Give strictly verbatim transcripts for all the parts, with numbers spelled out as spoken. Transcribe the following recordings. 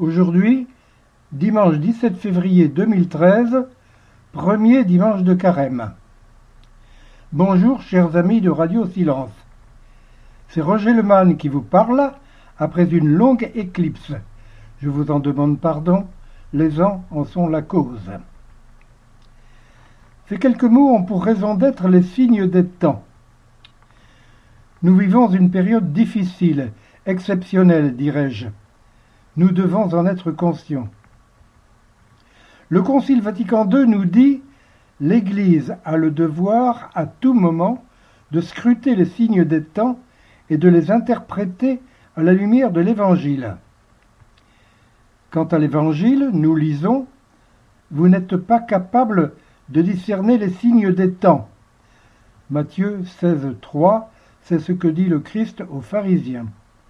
Aujourd'hui, dimanche dix-sept février deux mille treize, premier dimanche de carême. Bonjour chers amis de Radio Silence. C'est Roger Lemann qui vous parle après une longue éclipse. Je vous en demande pardon, les ans en sont la cause. Ces quelques mots ont pour raison d'être les signes des temps. Nous vivons une période difficile, exceptionnelle, dirais-je. Nous devons en être conscients. Le Concile Vatican deux nous dit « L'Église a le devoir, à tout moment, de scruter les signes des temps et de les interpréter à la lumière de l'Évangile. » Quant à l'Évangile, nous lisons « Vous n'êtes pas capable de discerner les signes des temps. » Matthieu seize, trois, c'est ce que dit le Christ aux pharisiens.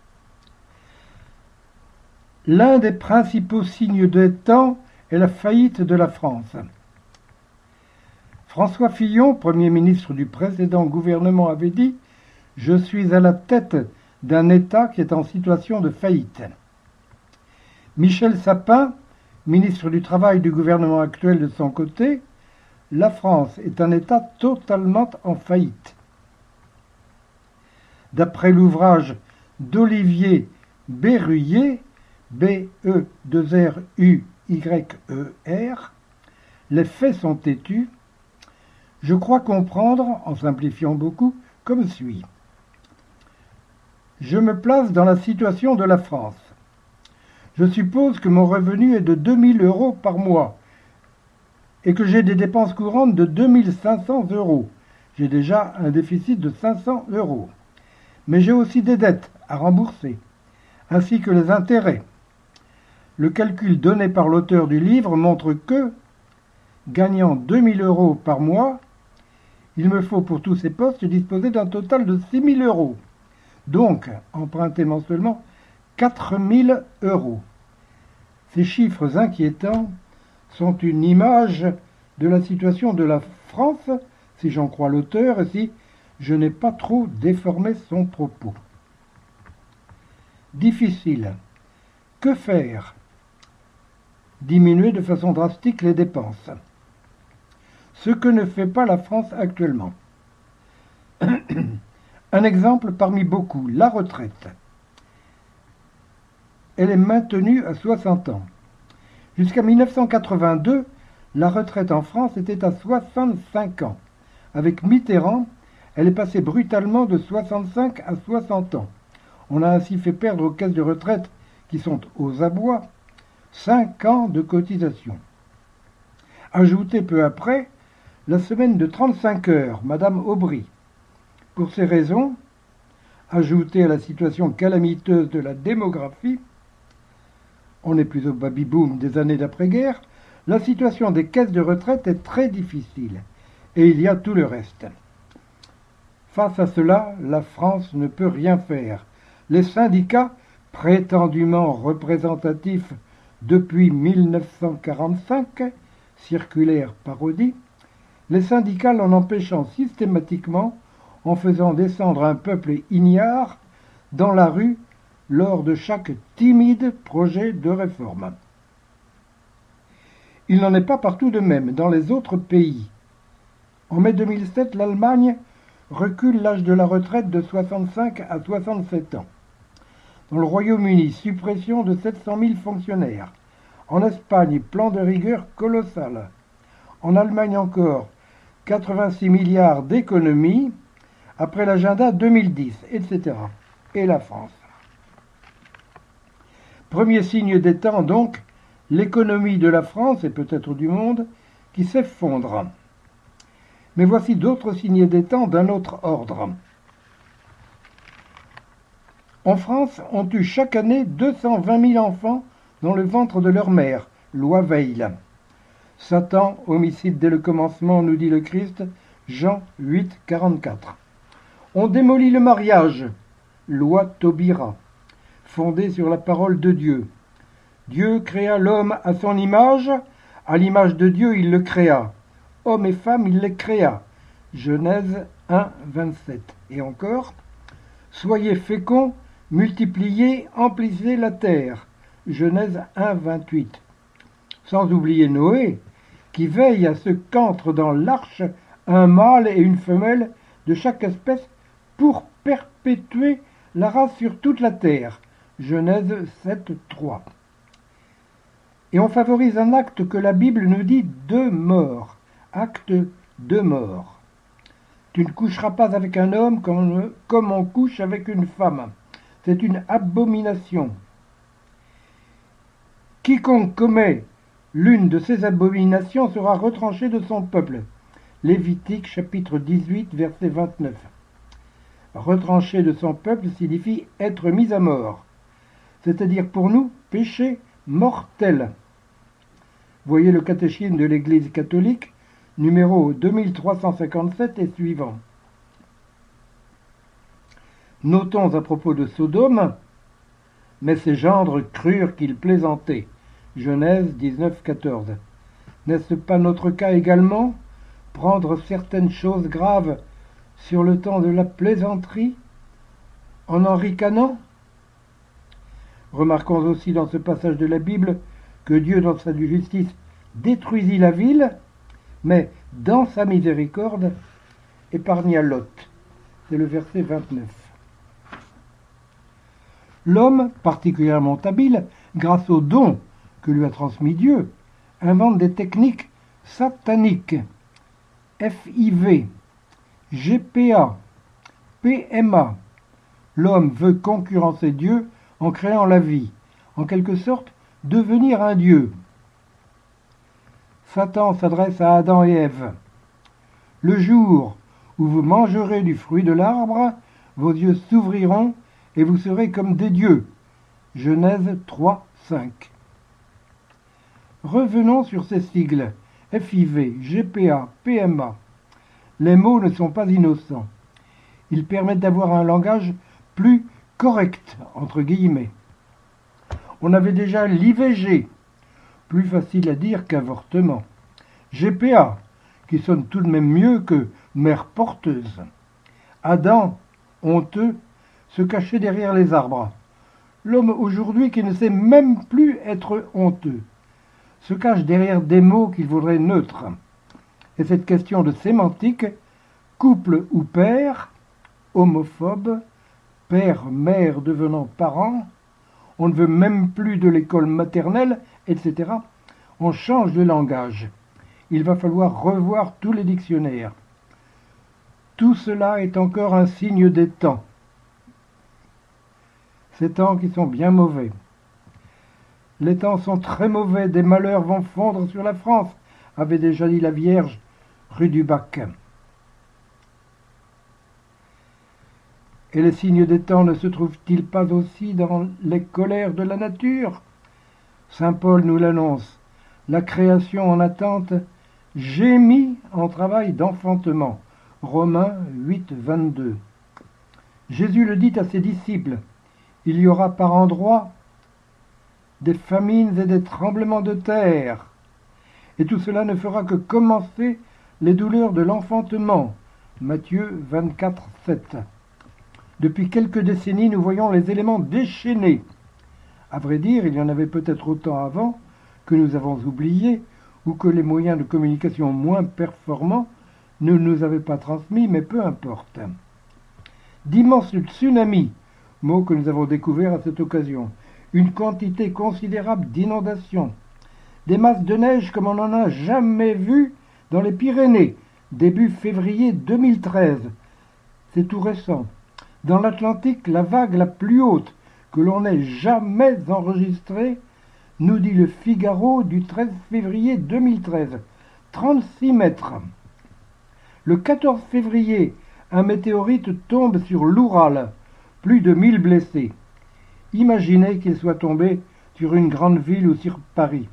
L'un des principaux signes des temps est la faillite de la France. François Fillon, Premier ministre du précédent gouvernement, avait dit « Je suis à la tête d'un État qui est en situation de faillite ». Michel Sapin, ministre du Travail du gouvernement actuel, de son côté, « La France est un État totalement en faillite ». D'après l'ouvrage d'Olivier Berruyer, B E deux R U Y E R, les faits sont têtus, je crois comprendre, en simplifiant beaucoup, comme suit. Je me place dans la situation de la France. Je suppose que mon revenu est de deux mille euros par mois et que j'ai des dépenses courantes de deux mille cinq cents euros. J'ai déjà un déficit de cinq cents euros. Mais j'ai aussi des dettes à rembourser, ainsi que les intérêts. Le calcul donné par l'auteur du livre montre que, gagnant deux mille euros par mois, il me faut pour tous ces postes disposer d'un total de six mille euros. Donc, emprunter mensuellement quatre mille euros. Ces chiffres inquiétants sont une image de la situation de la France, si j'en crois l'auteur, et si je n'ai pas trop déformé son propos. Difficile. Que faire ? Diminuer de façon drastique les dépenses. Ce que ne fait pas la France actuellement. Un exemple parmi beaucoup, la retraite. Elle est maintenue à soixante ans. Jusqu'à mille neuf cent quatre-vingt-deux, la retraite en France était à soixante-cinq ans. Avec Mitterrand, elle est passée brutalement de soixante-cinq à soixante ans. On a ainsi fait perdre aux caisses de retraite, qui sont aux abois, cinq ans de cotisation. Ajoutez peu après la semaine de trente-cinq heures, Madame Aubry. Pour ces raisons, ajoutée à la situation calamiteuse de la démographie, on n'est plus au baby-boom des années d'après-guerre, la situation des caisses de retraite est très difficile. Et il y a tout le reste. Face à cela, la France ne peut rien faire. Les syndicats, prétendument représentatifs depuis mille neuf cent quarante-cinq, circulaire parodie, les syndicats l'en empêchant systématiquement en faisant descendre un peuple ignare dans la rue lors de chaque timide projet de réforme. Il n'en est pas partout de même dans les autres pays. En mai deux mille sept, l'Allemagne recule l'âge de la retraite de soixante-cinq à soixante-sept ans. Dans le Royaume-Uni, suppression de sept cent mille fonctionnaires. En Espagne, plan de rigueur colossal. En Allemagne encore, quatre-vingt-six milliards d'économies après l'agenda deux mille dix, et cetera. Et la France. Premier signe des temps donc, l'économie de la France et peut-être du monde qui s'effondre. Mais voici d'autres signes des temps d'un autre ordre. En France, on tue chaque année deux cent vingt mille enfants dans le ventre de leur mère, loi Veil. Satan, homicide dès le commencement, nous dit le Christ, Jean huit, quarante-quatre. On démolit le mariage, loi Taubira, fondée sur la parole de Dieu. Dieu créa l'homme à son image, à l'image de Dieu il le créa. Hommes et femmes, il les créa. Genèse un, vingt-sept. Et encore, soyez féconds, multipliez, emplissez la terre. Genèse un, vingt-huit. Sans oublier Noé, qui veille à ce qu'entre dans l'arche un mâle et une femelle de chaque espèce pour perpétuer la race sur toute la terre. Genèse sept, trois. Et on favorise un acte que la Bible nous dit de mort. Acte de mort. Tu ne coucheras pas avec un homme comme, comme on couche avec une femme. C'est une abomination. Quiconque commet l'une de ces abominations sera retranché de son peuple. Lévitique chapitre dix-huit, verset vingt-neuf. Retranché de son peuple signifie être mis à mort, c'est-à-dire pour nous péché mortel. Voyez le catéchisme de l'Église catholique, numéro deux mille trois cent cinquante-sept et suivant. Notons à propos de Sodome, mais ses gendres crurent qu'il plaisantait. Genèse dix-neuf, quatorze. N'est-ce pas notre cas également? Prendre certaines choses graves sur le temps de la plaisanterie, en en ricanant? Remarquons aussi dans ce passage de la Bible que Dieu, dans sa justice, détruisit la ville, mais dans sa miséricorde, épargna Lot. C'est le verset vingt-neuf. L'homme, particulièrement habile, grâce au don que lui a transmis Dieu, invente des techniques sataniques. F I V, G P A, P M A. L'homme veut concurrencer Dieu en créant la vie, en quelque sorte devenir un Dieu. Satan s'adresse à Adam et Ève. Le jour où vous mangerez du fruit de l'arbre, vos yeux s'ouvriront et vous serez comme des dieux. Genèse trois, cinq. Revenons sur ces sigles, F I V, G P A, P M A. Les mots ne sont pas innocents. Ils permettent d'avoir un langage plus correct, entre guillemets. On avait déjà l'I V G, plus facile à dire qu'avortement. G P A, qui sonne tout de même mieux que mère porteuse. Adam, honteux, se cachait derrière les arbres. L'homme aujourd'hui qui ne sait même plus être honteux se cache derrière des mots qu'il voudrait neutres. Et cette question de sémantique, couple ou père, homophobe, père, mère devenant parent, on ne veut même plus de l'école maternelle, et cetera. On change de langage. Il va falloir revoir tous les dictionnaires. Tout cela est encore un signe des temps. Ces temps qui sont bien mauvais. Les temps sont très mauvais, des malheurs vont fondre sur la France, avait déjà dit la Vierge, rue du Bac. Et les signes des temps ne se trouvent-ils pas aussi dans les colères de la nature? Saint Paul nous l'annonce, la création en attente gémit en travail d'enfantement. Romains huit, vingt-deux. Jésus le dit à ses disciples, il y aura par endroits des famines et des tremblements de terre, et tout cela ne fera que commencer les douleurs de l'enfantement. Matthieu vingt-quatre, sept. Depuis quelques décennies, nous voyons les éléments déchaînés. À vrai dire, il y en avait peut-être autant avant que nous avons oublié, ou que les moyens de communication moins performants ne nous avaient pas transmis, mais peu importe. D'immenses tsunamis, mot que nous avons découvert à cette occasion, une quantité considérable d'inondations, des masses de neige comme on n'en a jamais vu dans les Pyrénées, début février deux mille treize. C'est tout récent. Dans l'Atlantique, la vague la plus haute que l'on ait jamais enregistrée, nous dit le Figaro du treize février deux mille treize, trente-six mètres. Le quatorze février, un météorite tombe sur l'Oural, plus de mille blessés. Imaginez qu'il soit tombé sur une grande ville ou sur Paris.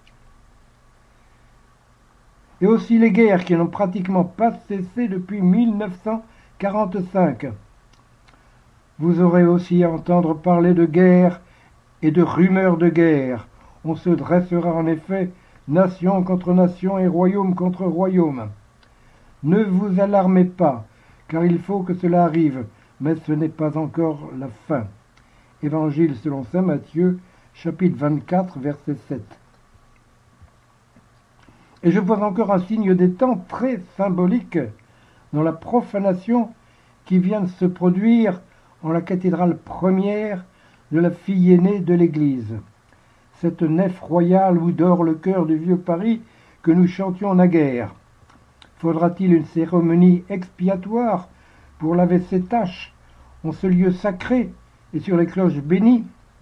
Et aussi les guerres qui n'ont pratiquement pas cessé depuis mille neuf cent quarante-cinq. Vous aurez aussi à entendre parler de guerre et de rumeurs de guerre. On se dressera en effet nation contre nation et royaume contre royaume. Ne vous alarmez pas, car il faut que cela arrive, mais ce n'est pas encore la fin. Évangile selon saint Matthieu, chapitre vingt-quatre, verset sept. Et je vois encore un signe des temps très symbolique dans la profanation qui vient de se produire en la cathédrale première de la fille aînée de l'Église. Cette nef royale où dort le cœur du vieux Paris que nous chantions naguère. Faudra-t-il une cérémonie expiatoire pour laver ses taches en ce lieu sacré et sur les cloches bénies?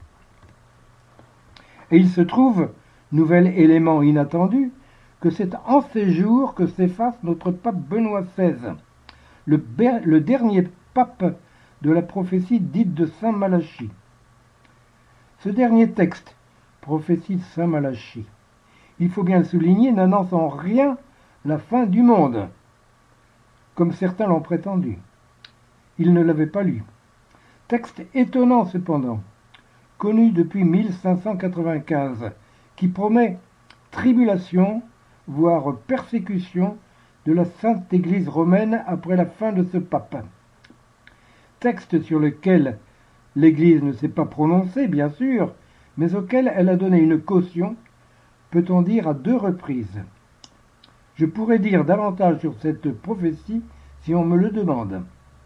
Et il se trouve, nouvel élément inattendu, que c'est en ces jours que s'efface notre pape Benoît seize, le, le dernier pape de la prophétie dite de Saint Malachie. Ce dernier texte, prophétie de Saint Malachie, il faut bien le souligner, n'annonce en rien la fin du monde, comme certains l'ont prétendu. Il ne l'avait pas lu. Texte étonnant cependant, connu depuis mille cinq cent quatre-vingt-quinze, qui promet tribulation, voire persécution de la Sainte Église romaine après la fin de ce pape. Texte sur lequel l'Église ne s'est pas prononcée, bien sûr, mais auquel elle a donné une caution, peut-on dire à deux reprises. Je pourrais dire davantage sur cette prophétie si on me le demande.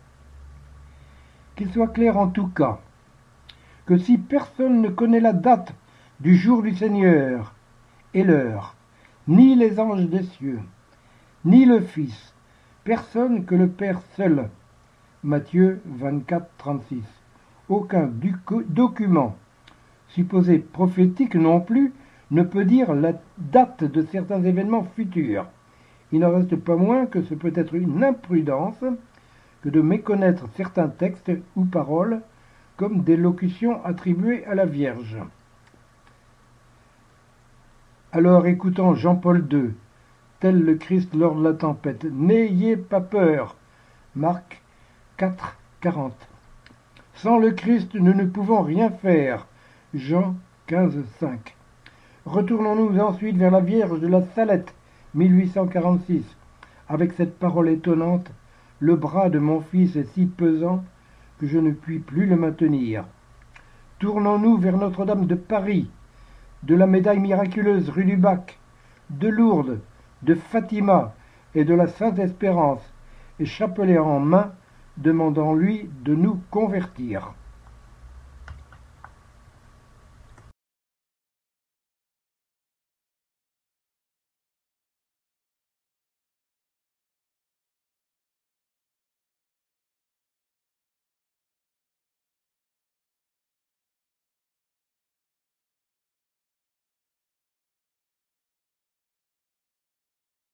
Qu'il soit clair en tout cas, que si personne ne connaît la date du jour du Seigneur et l'heure, ni les anges des cieux, ni le Fils, personne que le Père seul. Matthieu vingt-quatre, trente-six. Aucun document, supposé prophétique non plus, ne peut dire la date de certains événements futurs. Il n'en reste pas moins que ce peut être une imprudence que de méconnaître certains textes ou paroles comme des locutions attribuées à la Vierge. Alors écoutons Jean-Paul deux, tel le Christ lors de la tempête. N'ayez pas peur. Marc quatre, quarante. Sans le Christ, nous ne pouvons rien faire. Jean quinze, cinq. Retournons-nous ensuite vers la Vierge de la Salette, mille huit cent quarante-six, avec cette parole étonnante. Le bras de mon fils est si pesant que je ne puis plus le maintenir. Tournons-nous vers Notre-Dame de Paris, de la médaille miraculeuse rue du Bac, de Lourdes, de Fatima et de la Sainte Espérance, et chapelet en main, demandant-lui de nous convertir.